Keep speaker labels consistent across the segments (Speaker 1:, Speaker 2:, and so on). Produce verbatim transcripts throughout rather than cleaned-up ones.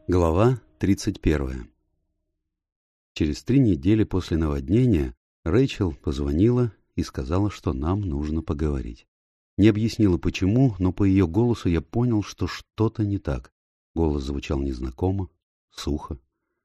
Speaker 1: Глава тридцать первая. Через три недели после наводнения Рэйчел позвонила и сказала, что нам нужно поговорить. Не объяснила почему, но по ее голосу я понял, что что-то не так. Голос звучал незнакомо, сухо.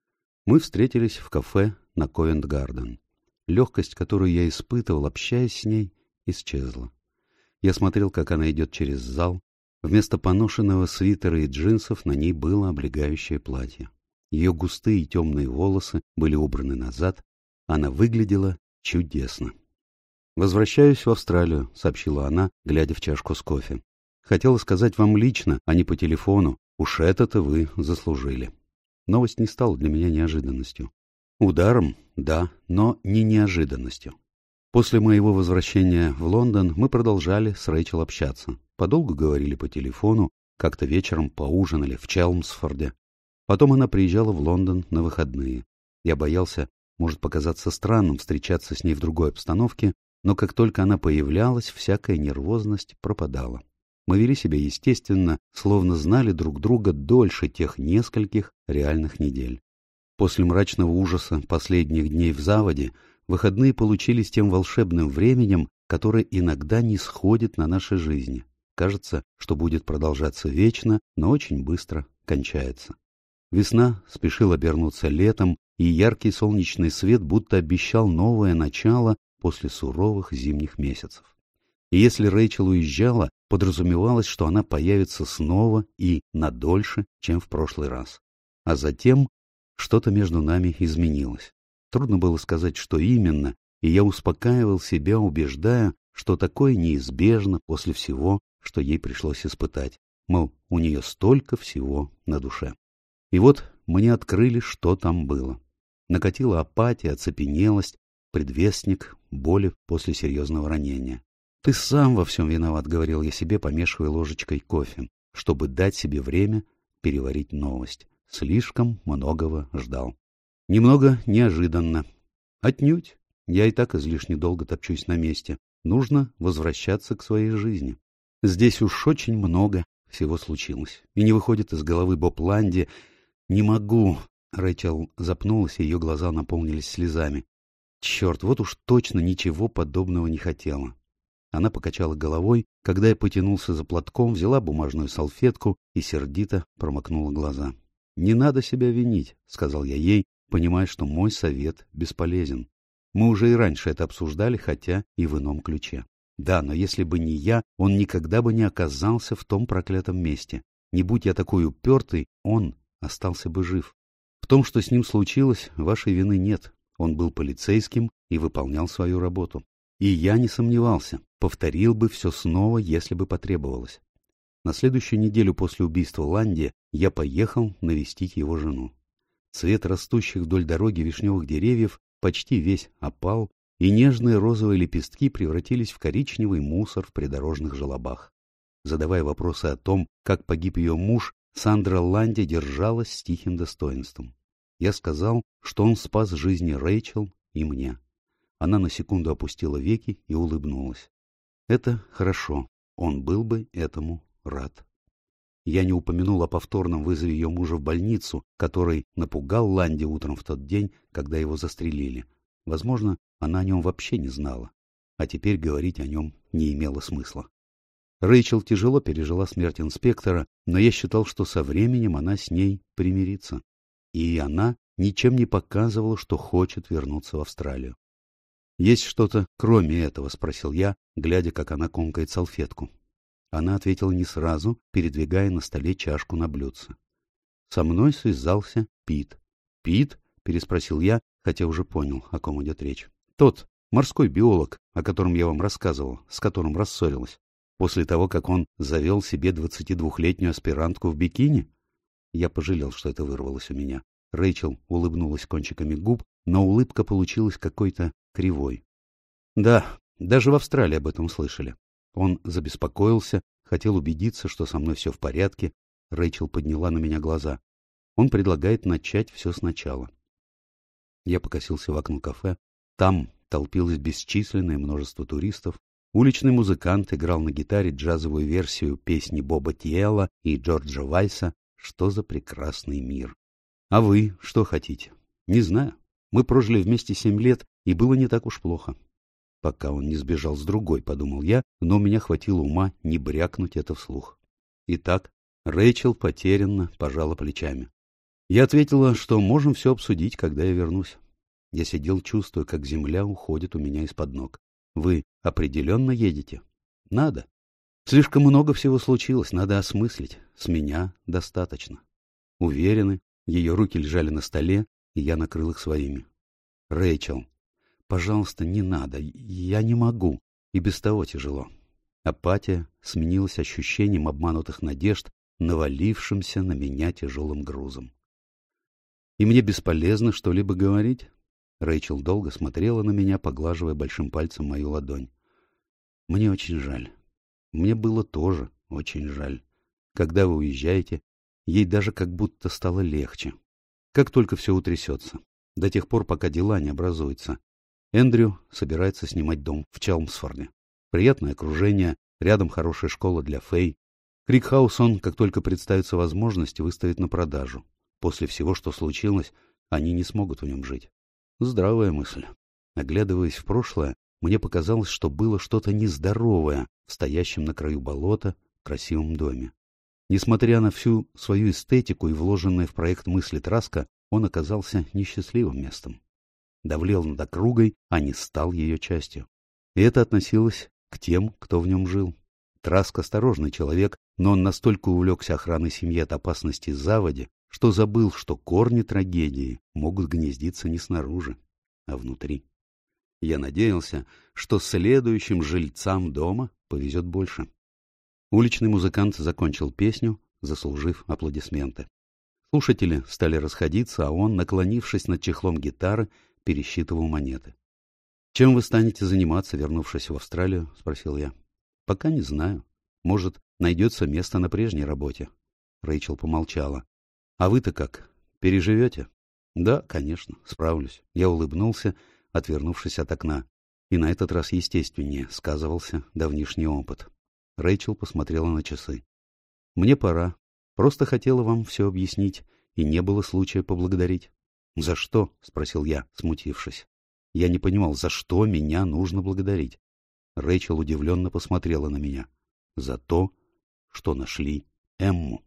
Speaker 1: Мы встретились в кафе на Ковент-Гарден. Легкость, которую я испытывал, общаясь с ней, исчезла. Я смотрел, как она идет через зал. Вместо поношенного свитера и джинсов на ней было облегающее платье. Ее густые темные волосы были убраны назад. Она выглядела чудесно. «Возвращаюсь в Австралию», — сообщила она, глядя в чашку с кофе. «Хотела сказать вам лично, а не по телефону. Уж это-то вы заслужили». Новость не стала для меня неожиданностью. Ударом, да, но не неожиданностью. После моего возвращения в Лондон мы продолжали с Рэйчел общаться. Подолгу говорили по телефону, как-то вечером поужинали в Челмсфорде. Потом она приезжала в Лондон на выходные. Я боялся, может показаться странным встречаться с ней в другой обстановке, но как только она появлялась, всякая нервозность пропадала. Мы вели себя естественно, словно знали друг друга дольше тех нескольких реальных недель. После мрачного ужаса последних дней в заводе выходные получились тем волшебным временем, которое иногда не сходит на нашей жизни. Кажется, что будет продолжаться вечно, но очень быстро кончается. Весна спешила обернуться летом, и яркий солнечный свет будто обещал новое начало после суровых зимних месяцев. И если Рэйчел уезжала, подразумевалось, что она появится снова и надольше, чем в прошлый раз. А затем что-то между нами изменилось. Трудно было сказать, что именно, и я успокаивал себя, убеждая, что такое неизбежно после всего, что ей пришлось испытать. Мол, у нее столько всего на душе. И вот мне открыли, что там было. Накатила апатия, оцепенелость, предвестник боли после серьезного ранения. «Ты сам во всем виноват», — говорил я себе, помешивая ложечкой кофе, чтобы дать себе время переварить новость. Слишком многого ждал. Немного неожиданно. Отнюдь. Я и так излишне долго топчусь на месте. Нужно возвращаться к своей жизни. Здесь уж очень много всего случилось. И не выходит из головы Боб Ланди. Не могу. Рэйчел запнулась, и ее глаза наполнились слезами. Черт, вот уж точно ничего подобного не хотела. Она покачала головой, когда я потянулся за платком, взяла бумажную салфетку и сердито промокнула глаза. «Не надо себя винить», — сказал я ей, понимая, что мой совет бесполезен. Мы уже и раньше это обсуждали, хотя и в ином ключе. Да, но если бы не я, он никогда бы не оказался в том проклятом месте. Не будь я такой упертый, он остался бы жив. В том, что с ним случилось, вашей вины нет. Он был полицейским и выполнял свою работу. И я не сомневался, повторил бы все снова, если бы потребовалось. На следующую неделю после убийства Ланди я поехал навестить его жену. Цвет растущих вдоль дороги вишневых деревьев почти весь опал, и нежные розовые лепестки превратились в коричневый мусор в придорожных желобах. Задавая вопросы о том, как погиб ее муж, Сандра Ланди держалась с тихим достоинством. Я сказал, что он спас жизни Рэйчел и мне. Она на секунду опустила веки и улыбнулась. Это хорошо, он был бы этому рад. Я не упомянул о повторном вызове ее мужа в больницу, который напугал Ланди утром в тот день, когда его застрелили. Возможно, она о нем вообще не знала, а теперь говорить о нем не имело смысла. Рэйчел тяжело пережила смерть инспектора, но я считал, что со временем она с ней примирится. И она ничем не показывала, что хочет вернуться в Австралию. «Есть что-то кроме этого?» — спросил я, глядя, как она комкает салфетку. Она ответила не сразу, передвигая на столе чашку на блюдце. Со мной связался Пит. «Пит?» — переспросил я, хотя уже понял, о ком идет речь. «Тот морской биолог, о котором я вам рассказывал, с которым рассорилась. После того, как он завел себе двадцатидвухлетнюю аспирантку в бикини?» Я пожалел, что это вырвалось у меня. Рэйчел улыбнулась кончиками губ, но улыбка получилась какой-то кривой. «Да, даже в Австралии об этом слышали». Он забеспокоился, хотел убедиться, что со мной все в порядке. Рэйчел подняла на меня глаза. Он предлагает начать все сначала. Я покосился в окно кафе. Там толпилось бесчисленное множество туристов. Уличный музыкант играл на гитаре джазовую версию песни Боба Тиэла и Джорджа Вайса Что за прекрасный мир! А вы что хотите? Не знаю. Мы прожили вместе семь лет, и было не так уж плохо. Пока он не сбежал с другой, подумал я, но у меня хватило ума не брякнуть это вслух. Итак, Рэйчел потерянно пожала плечами. Я ответила, что можем все обсудить, когда я вернусь. Я сидел, чувствуя, как земля уходит у меня из-под ног. Вы определенно едете? Надо. Слишком много всего случилось, надо осмыслить. С меня достаточно. Уверены, ее руки лежали на столе, и я накрыл их своими. Рэйчел, пожалуйста, не надо, я не могу, и без того тяжело. Апатия сменилась ощущением обманутых надежд, навалившимся на меня тяжелым грузом. И мне бесполезно что-либо говорить? Рэйчел долго смотрела на меня, поглаживая большим пальцем мою ладонь. Мне очень жаль. Мне было тоже очень жаль. Когда вы уезжаете, ей даже как будто стало легче. Как только все утрясется, до тех пор, пока дела не образуются. Эндрю собирается снимать дом в Челмсфорде. Приятное окружение, рядом хорошая школа для Фэй. Крикхаус он, как только представится возможность, выставит на продажу. После всего, что случилось, они не смогут в нем жить. Здравая мысль. Оглядываясь в прошлое, мне показалось, что было что-то нездоровое в стоящем на краю болота красивом доме. Несмотря на всю свою эстетику и вложенные в проект мысли Траска, он оказался несчастливым местом. Давлел над округой, а не стал ее частью. И это относилось к тем, кто в нем жил. Траск осторожный человек, но он настолько увлекся охраной семьи от опасности заводи, что забыл, что корни трагедии могут гнездиться не снаружи, а внутри. Я надеялся, что следующим жильцам дома повезет больше. Уличный музыкант закончил песню, заслужив аплодисменты. Слушатели стали расходиться, а он, наклонившись над чехлом гитары, пересчитывал монеты. — Чем вы станете заниматься, вернувшись в Австралию? — спросил я. — Пока не знаю. Может, найдется место на прежней работе. Рэйчел помолчала. — А вы-то как? Переживете? — Да, конечно, справлюсь. Я улыбнулся, отвернувшись от окна. И на этот раз естественнее сказывался давнишний опыт. Рэйчел посмотрела на часы. — Мне пора. Просто хотела вам все объяснить, и не было случая поблагодарить. — За что? — спросил я, смутившись. Я не понимал, за что меня нужно благодарить. Рэйчел удивленно посмотрела на меня. За то, что нашли Эмму.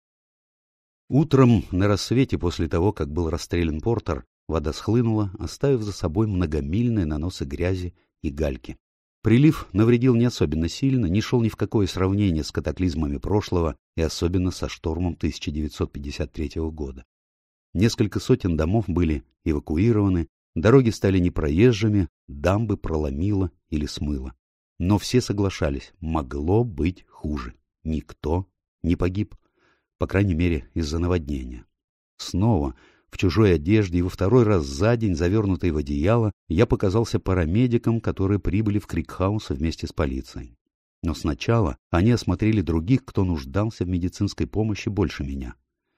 Speaker 1: Утром на рассвете, после того, как был расстрелян Портер, вода схлынула, оставив за собой многомильные наносы грязи и гальки. Прилив навредил не особенно сильно, не шел ни в какое сравнение с катаклизмами прошлого и особенно со штормом тысяча девятьсот пятьдесят третьего года. Несколько сотен домов были эвакуированы, дороги стали непроезжими, дамбы проломило или смыло. Но все соглашались, могло быть хуже. Никто не погиб, по крайней мере, из-за наводнения. Снова, в чужой одежде и во второй раз за день, завернутый в одеяло, я показался парамедикам, которые прибыли в Крикхаус вместе с полицией. Но сначала они осмотрели других, кто нуждался в медицинской помощи больше меня.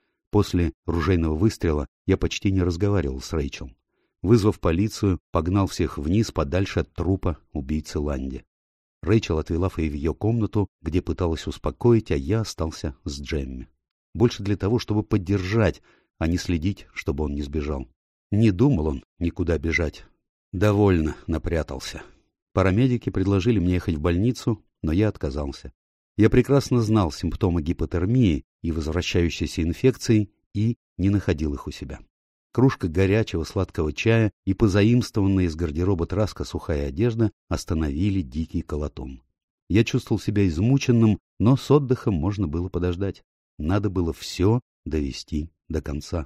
Speaker 1: После ружейного выстрела я почти не разговаривал с Рэйчел. Вызвав полицию, погнал всех вниз подальше от трупа убийцы Ланди. Рэйчел отвела Фэй в ее комнату, где пыталась успокоить, а я остался с Джемми. Больше для того, чтобы поддержать, а не следить, чтобы он не сбежал. Не думал он никуда бежать. Довольно напрятался. Парамедики предложили мне ехать в больницу, но я отказался. Я прекрасно знал симптомы гипотермии и возвращающейся инфекции и не находил их у себя. Кружка горячего сладкого чая и позаимствованная из гардероба Траска сухая одежда остановили дикий колотун. Я чувствовал себя измученным, но с отдыхом можно было подождать. Надо было все довести до конца.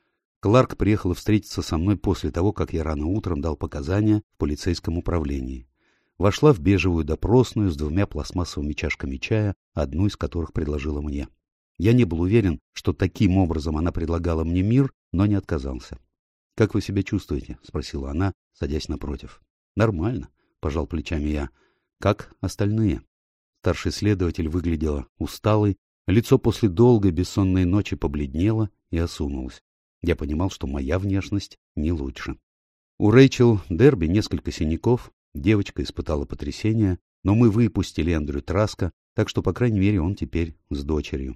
Speaker 1: Кларк приехала встретиться со мной после того, как я рано утром дал показания в полицейском управлении. Вошла в бежевую допросную с двумя пластмассовыми чашками чая, одну из которых предложила мне. Я не был уверен, что таким образом она предлагала мне мир, но не отказался. — Как вы себя чувствуете? — спросила она, садясь напротив. — Нормально, — пожал плечами я. — Как остальные? Старший следователь выглядела усталой, лицо после долгой бессонной ночи побледнело и осунулось. Я понимал, что моя внешность не лучше. У Рэйчел Дерби несколько синяков, девочка испытала потрясение, но мы выпустили Эндрю Траска, так что, по крайней мере, он теперь с дочерью.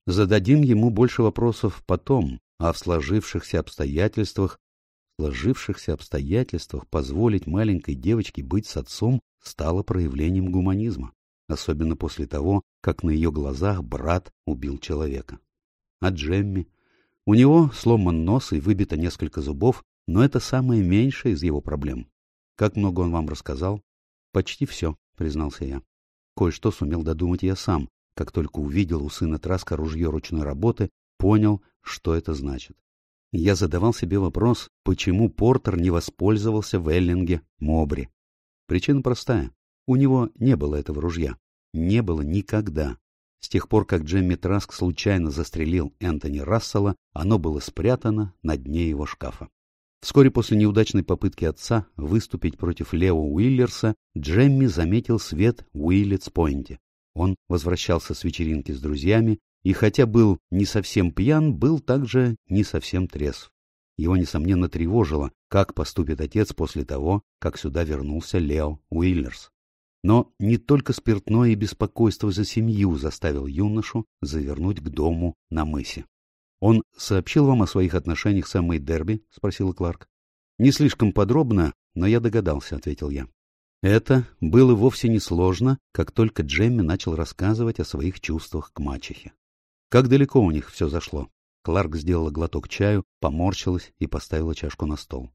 Speaker 1: Зададим ему больше вопросов потом, а в сложившихся обстоятельствах, в сложившихся обстоятельствах позволить маленькой девочке быть с отцом стало проявлением гуманизма, особенно после того, как на ее глазах брат убил человека. А Джемми? У него сломан нос и выбито несколько зубов, но это самое меньшее из его проблем. Как много он вам рассказал? Почти все, признался я. Кое-что сумел додумать я сам. Как только увидел у сына Траска ружье ручной работы, понял, что это значит. Я задавал себе вопрос, почему Портер не воспользовался в Эллинге Мобри. Причина простая. У него не было этого ружья. Не было никогда. С тех пор, как Джемми Траск случайно застрелил Энтони Рассела, оно было спрятано на дне его шкафа. Вскоре после неудачной попытки отца выступить против Лео Уиллерса, Джемми заметил свет в Уиллетс-Пойнте. Он возвращался с вечеринки с друзьями, и хотя был не совсем пьян, был также не совсем трезв. Его, несомненно, тревожило, как поступит отец после того, как сюда вернулся Лео Уиллерс. Но не только спиртное и беспокойство за семью заставил юношу завернуть к дому на мысе. «Он сообщил вам о своих отношениях с Эммой Дерби?» — спросила Кларк. «Не слишком подробно, но я догадался», — ответил я. Это было вовсе не сложно, как только Джемми начал рассказывать о своих чувствах к мачехе. Как далеко у них все зашло? Кларк сделала глоток чаю, поморщилась и поставила чашку на стол.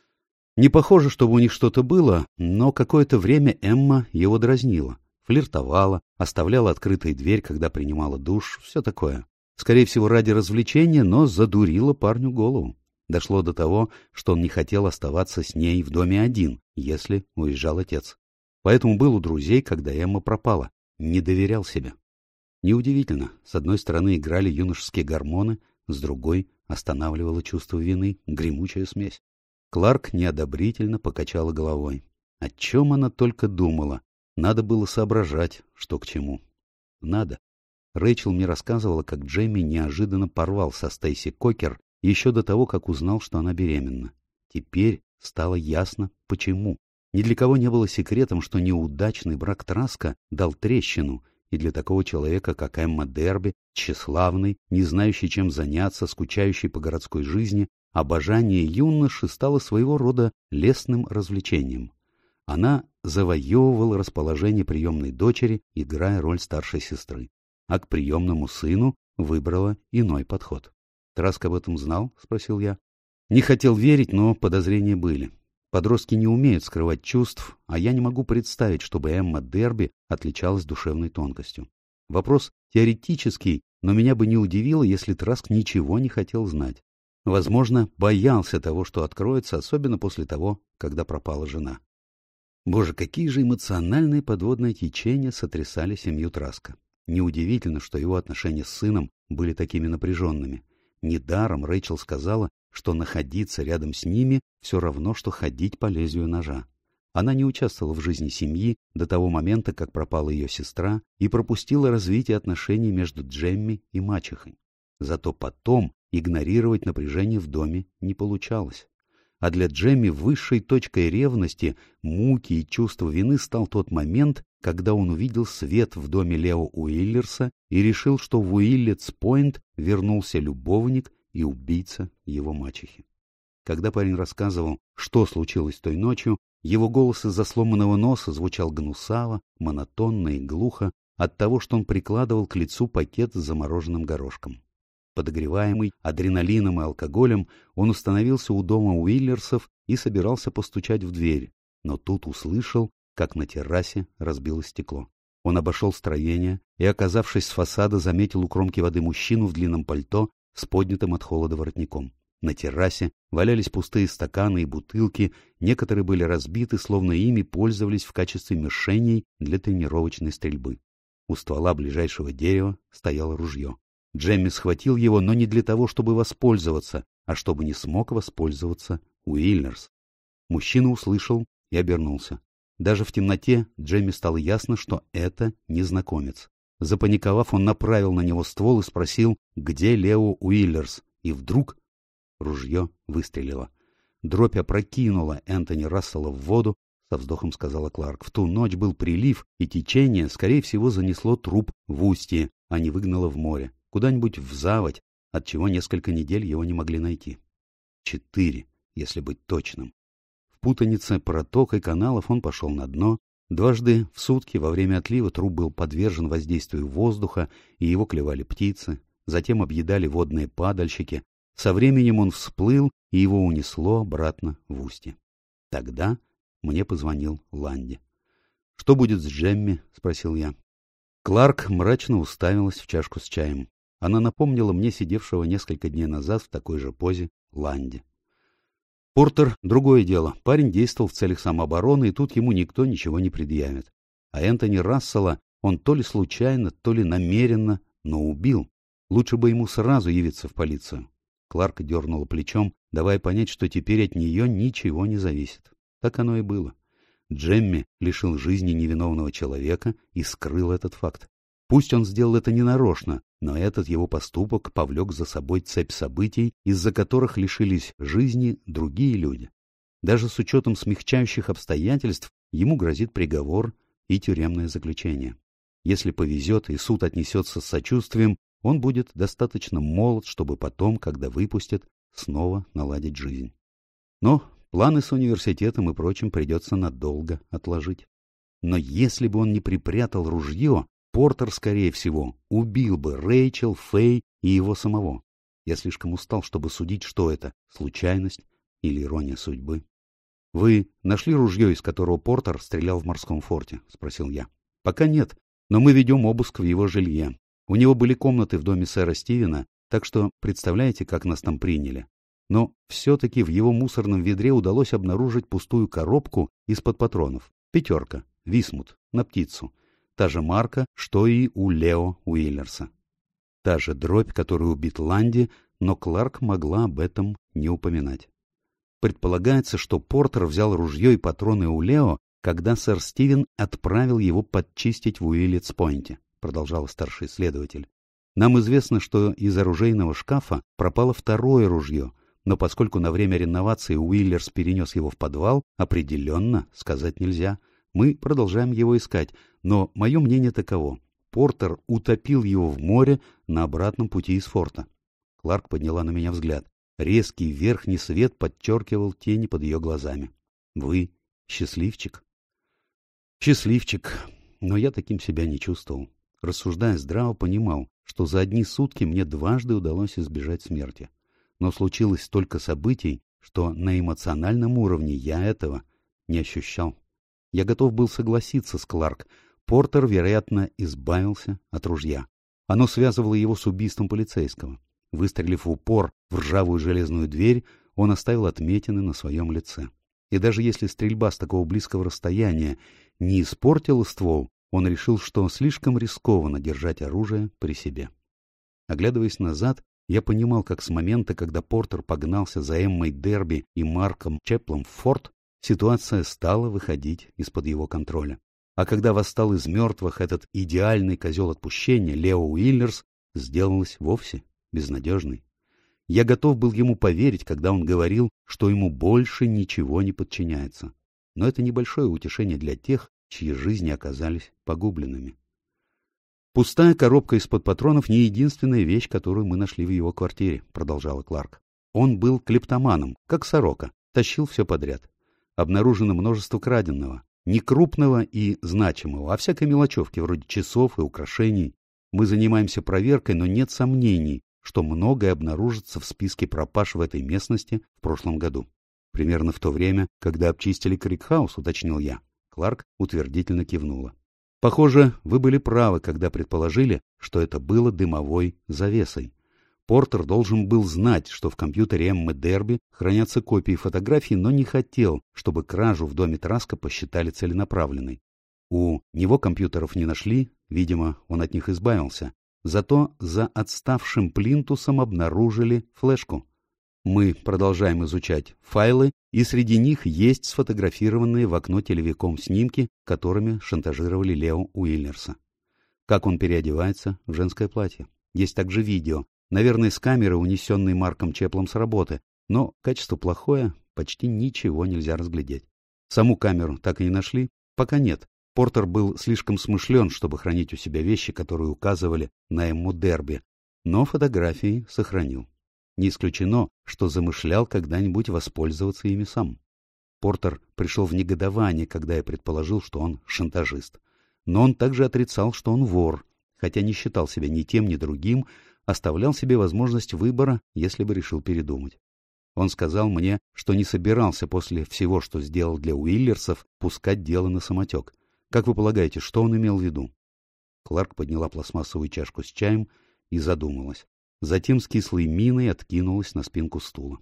Speaker 1: Не похоже, чтобы у них что-то было, но какое-то время Эмма его дразнила, флиртовала, оставляла открытой дверь, когда принимала душ, все такое. Скорее всего, ради развлечения, но задурила парню голову. Дошло до того, что он не хотел оставаться с ней в доме один, если уезжал отец. Поэтому был у друзей, когда Эмма пропала, не доверял себе. Неудивительно, с одной стороны играли юношеские гормоны, с другой останавливало чувство вины, гремучая смесь. Кларк неодобрительно покачала головой. О чем она только думала. Надо было соображать, что к чему. Надо. Рэйчел мне рассказывала, как Джемми неожиданно порвал со Стейси Кокер еще до того, как узнал, что она беременна. Теперь стало ясно, почему. Ни для кого не было секретом, что неудачный брак Траска дал трещину, и для такого человека, как Эмма Дерби, тщеславный, не знающий, чем заняться, скучающий по городской жизни, обожание юноши стало своего рода лестным развлечением. Она завоевывала расположение приемной дочери, играя роль старшей сестры, а к приемному сыну выбрала иной подход. «Траск об этом знал?» — спросил я. Не хотел верить, но подозрения были. Подростки не умеют скрывать чувств, а я не могу представить, чтобы Эмма Дерби отличалась душевной тонкостью. Вопрос теоретический, но меня бы не удивило, если Траск ничего не хотел знать. Возможно, боялся того, что откроется, особенно после того, когда пропала жена. Боже, какие же эмоциональные подводные течения сотрясали семью Траска. Неудивительно, что его отношения с сыном были такими напряженными. Недаром Рэйчел сказала, что находиться рядом с ними все равно, что ходить по лезвию ножа. Она не участвовала в жизни семьи до того момента, как пропала ее сестра, и пропустила развитие отношений между Джемми и мачехой. Зато потом игнорировать напряжение в доме не получалось. А для Джемми высшей точкой ревности, муки и чувства вины стал тот момент, когда он увидел свет в доме Лео Уиллерса и решил, что в Уиллетс-Пойнт вернулся любовник и убийца его мачехи. Когда парень рассказывал, что случилось той ночью, его голос из-за сломанного носа звучал гнусаво, монотонно и глухо от того, что он прикладывал к лицу пакет с замороженным горошком. Подогреваемый адреналином и алкоголем, он установился у дома Уиллерсов и собирался постучать в дверь, но тут услышал, как на террасе разбилось стекло. Он обошел строение и, оказавшись с фасада, заметил у кромки воды мужчину в длинном пальто с поднятым от холода воротником. На террасе валялись пустые стаканы и бутылки, некоторые были разбиты, словно ими пользовались в качестве мишеней для тренировочной стрельбы. У ствола ближайшего дерева стояло ружье. Джемми схватил его, но не для того, чтобы воспользоваться, а чтобы не смог воспользоваться Уиллерс. Мужчина услышал и обернулся. Даже в темноте Джемми стало ясно, что это незнакомец. Запаниковав, он направил на него ствол и спросил, где Лео Уиллерс, и вдруг ружье выстрелило. Дробь опрокинула Энтони Рассела в воду, со вздохом сказала Кларк. В ту ночь был прилив, и течение, скорее всего, занесло труп в устье, а не выгнало в море. куда-нибудь в заводь, отчего несколько недель его не могли найти. Четыре, если быть точным. В путанице проток и каналов он пошел на дно. Дважды в сутки во время отлива труп был подвержен воздействию воздуха, и его клевали птицы, затем объедали водные падальщики. Со временем он всплыл, и его унесло обратно в устье. Тогда мне позвонил Ланди. — Что будет с Джемми? — спросил я. Кларк мрачно уставилась в чашку с чаем. Она напомнила мне сидевшего несколько дней назад в такой же позе Ланди. Портер — другое дело. Парень действовал в целях самообороны, и тут ему никто ничего не предъявит. А Энтони Рассела он то ли случайно, то ли намеренно, но убил. Лучше бы ему сразу явиться в полицию. Кларк дернула плечом, давая понять, что теперь от нее ничего не зависит. Так оно и было. Джемми лишил жизни невиновного человека и скрыл этот факт. Пусть он сделал это ненарочно, но этот его поступок повлек за собой цепь событий, из-за которых лишились жизни другие люди. Даже с учетом смягчающих обстоятельств ему грозит приговор и тюремное заключение. Если повезет и суд отнесется с сочувствием, он будет достаточно молод, чтобы потом, когда выпустят, снова наладить жизнь. Но планы с университетом и прочим придется надолго отложить. Но если бы он не припрятал ружье, Портер, скорее всего, убил бы Рэйчел, Фэй и его самого. Я слишком устал, чтобы судить, что это — случайность или ирония судьбы. — Вы нашли ружье, из которого Портер стрелял в морском форте? — спросил я. — Пока нет, но мы ведем обыск в его жилье. У него были комнаты в доме сэра Стивена, так что представляете, как нас там приняли. Но все-таки в его мусорном ведре удалось обнаружить пустую коробку из-под патронов. Пятерка, Висмут, на птицу. Та же марка, что и у Лео Уиллерса. Та же дробь, которую убит Ланди, но Кларк могла об этом не упоминать. Предполагается, что Портер взял ружье и патроны у Лео, когда сэр Стивен отправил его подчистить в Уиллетс-Пойнте, продолжал старший следователь. Нам известно, что из оружейного шкафа пропало второе ружье, но поскольку на время реновации Уиллерс перенес его в подвал, определенно сказать нельзя. Мы продолжаем его искать, но мое мнение таково. Портер утопил его в море на обратном пути из форта. Кларк подняла на меня взгляд. Резкий верхний свет подчеркивал тени под ее глазами. Вы счастливчик? Счастливчик, но я таким себя не чувствовал. Рассуждая здраво, понимал, что за одни сутки мне дважды удалось избежать смерти. Но случилось столько событий, что на эмоциональном уровне я этого не ощущал. Я готов был согласиться с Кларк. Портер, вероятно, избавился от ружья. Оно связывало его с убийством полицейского. Выстрелив в упор в ржавую железную дверь, он оставил отметины на своем лице. И даже если стрельба с такого близкого расстояния не испортила ствол, он решил, что слишком рискованно держать оружие при себе. Оглядываясь назад, я понимал, как с момента, когда Портер погнался за Эммой Дерби и Марком Чеплом в форт, ситуация стала выходить из-под его контроля. А когда восстал из мертвых этот идеальный козел отпущения, Лео Уиллерс, сделалась вовсе безнадежной. Я готов был ему поверить, когда он говорил, что ему больше ничего не подчиняется. Но это небольшое утешение для тех, чьи жизни оказались погубленными. «Пустая коробка из-под патронов — не единственная вещь, которую мы нашли в его квартире», — продолжала Кларк. «Он был клептоманом, как сорока, тащил все подряд. Обнаружено множество краденого, не крупного и значимого, а всякой мелочевки, вроде часов и украшений. Мы занимаемся проверкой, но нет сомнений, что многое обнаружится в списке пропаж в этой местности в прошлом году. Примерно в то время, когда обчистили Крикхаус, уточнил я. Кларк утвердительно кивнула. Похоже, вы были правы, когда предположили, что это было дымовой завесой. Портер должен был знать, что в компьютере Эммы Дерби хранятся копии фотографий, но не хотел, чтобы кражу в доме Траска посчитали целенаправленной. У него компьютеров не нашли, видимо, он от них избавился. Зато за отставшим плинтусом обнаружили флешку. Мы продолжаем изучать файлы, и среди них есть сфотографированные в окно телевиком снимки, которыми шантажировали Лео Уиллерса. Как он переодевается в женское платье. Есть также видео, наверное, с камеры, унесенной Марком Чеплом с работы, но качество плохое, почти ничего нельзя разглядеть. Саму камеру так и не нашли? Пока нет. Портер был слишком смышлен, чтобы хранить у себя вещи, которые указывали на Эмму Дерби. но фотографии сохранил. Не исключено, что замышлял когда-нибудь воспользоваться ими сам. Портер пришел в негодование, когда я предположил, что он шантажист. Но он также отрицал, что он вор, хотя не считал себя ни тем, ни другим, оставлял себе возможность выбора, если бы решил передумать. Он сказал мне, что не собирался после всего, что сделал для Уиллерсов, пускать дело на самотек. Как вы полагаете, что он имел в виду? Кларк подняла пластмассовую чашку с чаем и задумалась. Затем с кислой миной откинулась на спинку стула.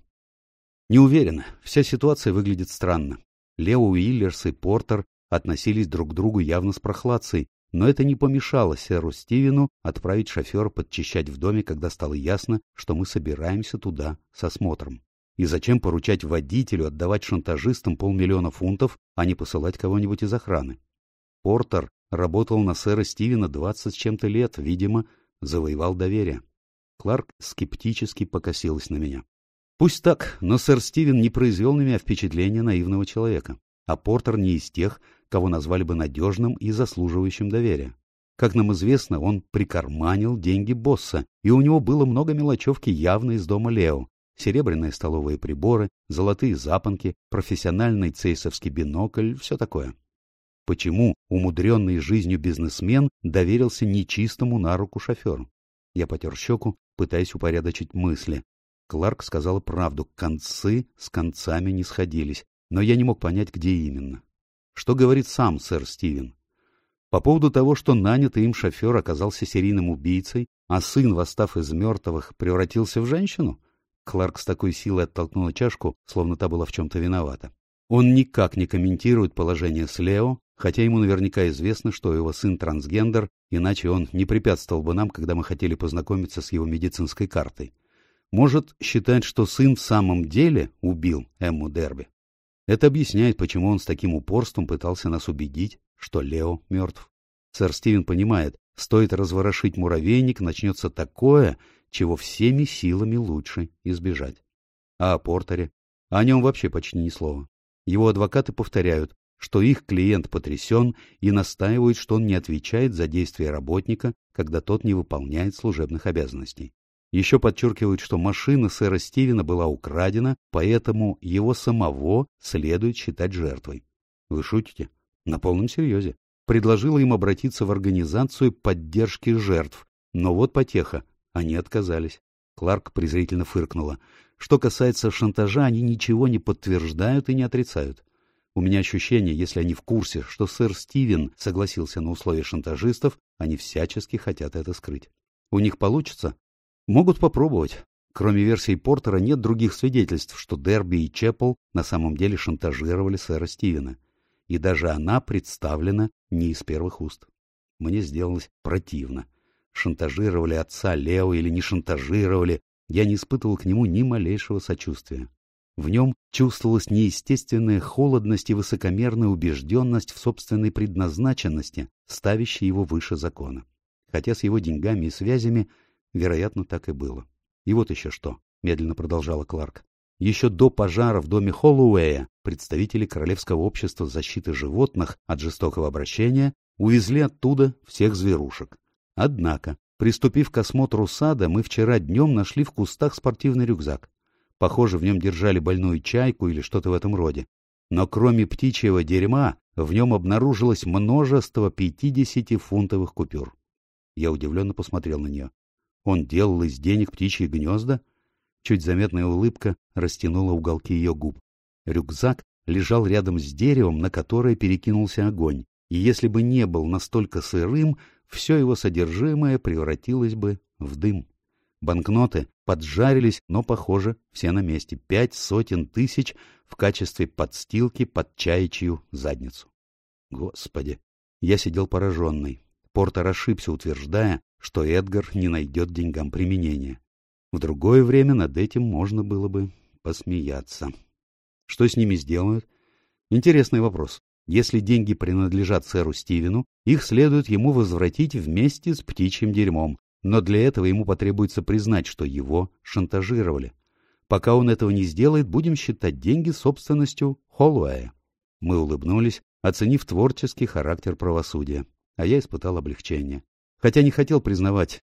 Speaker 1: Не уверена, вся ситуация выглядит странно. Лео Уиллерс и Портер относились друг к другу явно с прохладцей, но это не помешало сэру Стивену отправить шофера подчищать в доме, когда стало ясно, что мы собираемся туда с осмотром. И зачем поручать водителю отдавать шантажистам полмиллиона фунтов, а не посылать кого-нибудь из охраны? Портер работал на сэра Стивена двадцать с чем-то лет, видимо, завоевал доверие. Кларк скептически покосилась на меня. Пусть так, но сэр Стивен не произвел на меня впечатления наивного человека, а Портер не из тех, кого назвали бы надежным и заслуживающим доверия. Как нам известно, он прикарманил деньги босса, и у него было много мелочевки явно из дома Лео. Серебряные столовые приборы, золотые запонки, профессиональный цейсовский бинокль, все такое. Почему умудренный жизнью бизнесмен доверился нечистому на руку шоферу? Я потер щеку, пытаясь упорядочить мысли. Кларк сказала правду, концы с концами не сходились, но я не мог понять, где именно. Что говорит сам сэр Стивен? По поводу того, что нанятый им шофер оказался серийным убийцей, а сын, восстав из мертвых, превратился в женщину? Кларк с такой силой оттолкнула чашку, словно та была в чем-то виновата. Он никак не комментирует положение с Лео, хотя ему наверняка известно, что его сын трансгендер, иначе он не препятствовал бы нам, когда мы хотели познакомиться с его медицинской картой. Может, считать, что сын в самом деле убил Эмму Дерби. Это объясняет, почему он с таким упорством пытался нас убедить, что Лео мертв. Сэр Стивен понимает, стоит разворошить муравейник, начнется такое, чего всеми силами лучше избежать. А о Портере? О нем вообще почти ни слова. Его адвокаты повторяют, что их клиент потрясен и настаивают, что он не отвечает за действия работника, когда тот не выполняет служебных обязанностей. Еще подчеркивают, что машина сэра Стивена была украдена, поэтому его самого следует считать жертвой. Вы шутите? На полном серьезе. Предложила им обратиться в организацию поддержки жертв, но вот потеха, они отказались. Кларк презрительно фыркнула. Что касается шантажа, они ничего не подтверждают и не отрицают. У меня ощущение, если они в курсе, что сэр Стивен согласился на условия шантажистов, они всячески хотят это скрыть. У них получится? Могут попробовать. Кроме версии Портера нет других свидетельств, что Дерби и Чеппел на самом деле шантажировали сэра Стивена. И даже она представлена не из первых уст. Мне сделалось противно. Шантажировали отца Лео или не шантажировали, я не испытывал к нему ни малейшего сочувствия. В нем чувствовалась неестественная холодность и высокомерная убежденность в собственной предназначенности, ставящая его выше закона. Хотя с его деньгами и связями, вероятно, так и было. И вот еще что, медленно продолжала Кларк. Еще до пожара в доме Холлоуэя представители Королевского общества защиты животных от жестокого обращения увезли оттуда всех зверушек. Однако, приступив к осмотру сада, мы вчера днем нашли в кустах спортивный рюкзак. Похоже, в нем держали больную чайку или что-то в этом роде. Но кроме птичьего дерьма, в нем обнаружилось множество пятидесятифунтовых купюр. Я удивленно посмотрел на нее. Он делал из денег птичьи гнезда? Чуть заметная улыбка растянула уголки ее губ. Рюкзак лежал рядом с деревом, на которое перекинулся огонь, и если бы не был настолько сырым, все его содержимое превратилось бы в дым. Банкноты поджарились, но, похоже, все на месте. Пять сотен тысяч в качестве подстилки под чаячью задницу. Господи! Я сидел пораженный. Портер ошибся, утверждая, что Эдгар не найдет деньгам применения. В другое время над этим можно было бы посмеяться. Что с ними сделают? Интересный вопрос. Если деньги принадлежат сэру Стивену, их следует ему возвратить вместе с птичьим дерьмом, но для этого ему потребуется признать, что его шантажировали. Пока он этого не сделает, будем считать деньги собственностью Холлоуэя. Мы улыбнулись, оценив творческий характер правосудия, а я испытал облегчение. Хотя не хотел признавать,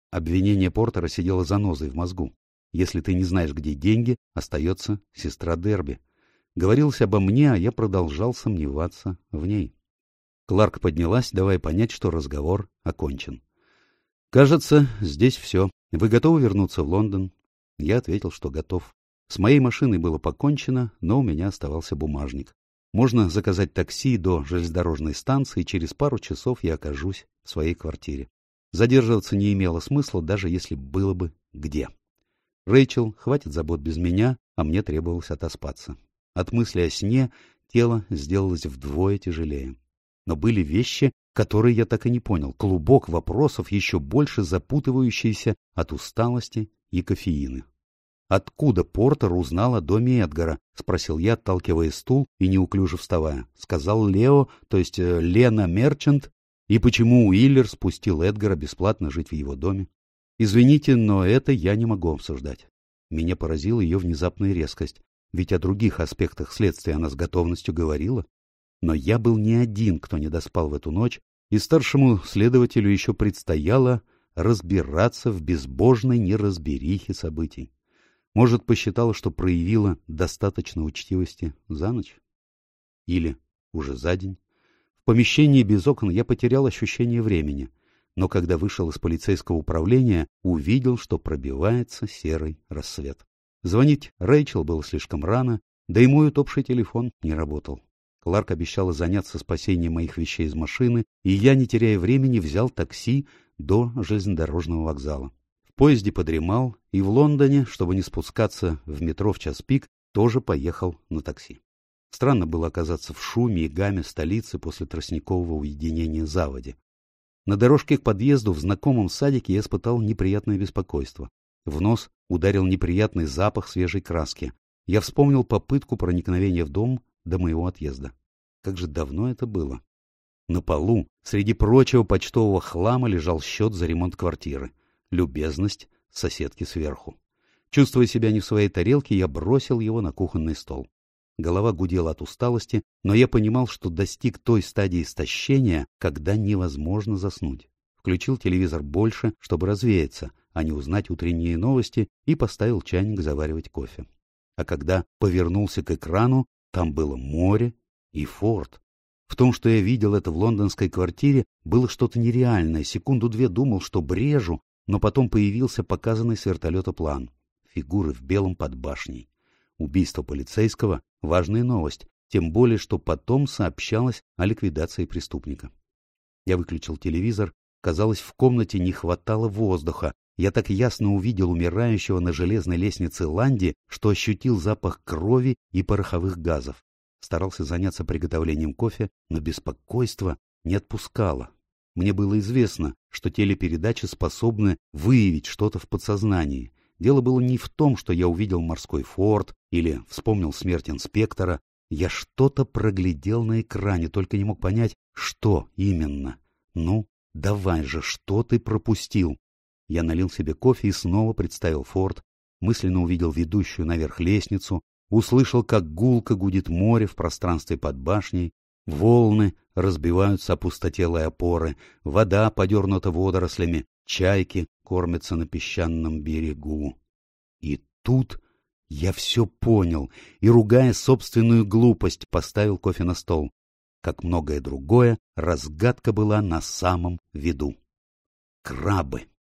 Speaker 1: Обвинение Портера сидело занозой в мозгу. Если ты не знаешь, где деньги, остается сестра Дерби. Говорилось обо мне, а я продолжал сомневаться в ней. Кларк поднялась, давая понять, что разговор окончен. «Кажется, здесь все. Вы готовы вернуться в Лондон?» Я ответил, что готов. С моей машиной было покончено, но у меня оставался бумажник. Можно заказать такси до железнодорожной станции, и через пару часов я окажусь в своей квартире. Задерживаться не имело смысла, даже если было бы где. Рэйчел, хватит забот без меня, а мне требовалось отоспаться. От мысли о сне тело сделалось вдвое тяжелее. Но были вещи, которые я так и не понял. Клубок вопросов, еще больше запутывающийся от усталости и кофеина. «Откуда Портер узнал о доме Эдгара?» — спросил я, отталкивая стул и неуклюже вставая. Сказал Лео, то есть э, Лена Мерчант, и почему Уиллер спустил Эдгара бесплатно жить в его доме? Извините, но это я не могу обсуждать. Меня поразила ее внезапная резкость, ведь о других аспектах следствия она с готовностью говорила. Но я был не один, кто не доспал в эту ночь, и старшему следователю еще предстояло разбираться в безбожной неразберихе событий. Может, посчитала, что проявила достаточно учтивости за ночь? Или уже за день? В помещении без окон я потерял ощущение времени, но когда вышел из полицейского управления, увидел, что пробивается серый рассвет. Звонить Рэйчел было слишком рано, да и мой утопший телефон не работал. Кларк обещала заняться спасением моих вещей из машины, и я, не теряя времени, взял такси до железнодорожного вокзала. В поезде подремал, и в Лондоне, чтобы не спускаться в метро в час пик, тоже поехал на такси. Странно было оказаться в шуме и гаме столицы после тростникового уединения заводи. На дорожке к подъезду в знакомом садике я испытал неприятное беспокойство. В нос ударил неприятный запах свежей краски. Я вспомнил попытку проникновения в дом до моего отъезда. Как же давно это было. На полу, среди прочего почтового хлама, лежал счет за ремонт квартиры. Любезность соседки сверху. Чувствуя себя не в своей тарелке, я бросил его на кухонный стол. Голова гудела от усталости, но я понимал, что достиг той стадии истощения, когда невозможно заснуть. Включил телевизор больше, чтобы развеяться, а не узнать утренние новости, и поставил чайник заваривать кофе. А когда повернулся к экрану, там было море и форт. В том, что я видел это в лондонской квартире, было что-то нереальное. Секунду-две думал, что брежу, но потом появился показанный с вертолета план. Фигуры в белом под башней. Убийство полицейского — важная новость, тем более, что потом сообщалось о ликвидации преступника. Я выключил телевизор. Казалось, в комнате не хватало воздуха. Я так ясно увидел умирающего на железной лестнице Ланди, что ощутил запах крови и пороховых газов. Старался заняться приготовлением кофе, но беспокойство не отпускало. Мне было известно, что телепередачи способны выявить что-то в подсознании. Дело было не в том, что я увидел морской форт или вспомнил смерть инспектора. Я что-то проглядел на экране, только не мог понять, что именно. Ну, давай же, что ты пропустил? Я налил себе кофе и снова представил форт, мысленно увидел ведущую наверх лестницу, услышал, как гулко гудит море в пространстве под башней, волны разбиваются о пустотелые опоры, вода подернута водорослями, чайки кормятся на песчаном берегу. И тут я все понял и, ругая собственную глупость, поставил кофе на стол. Как многое другое, разгадка была на самом виду. Крабы.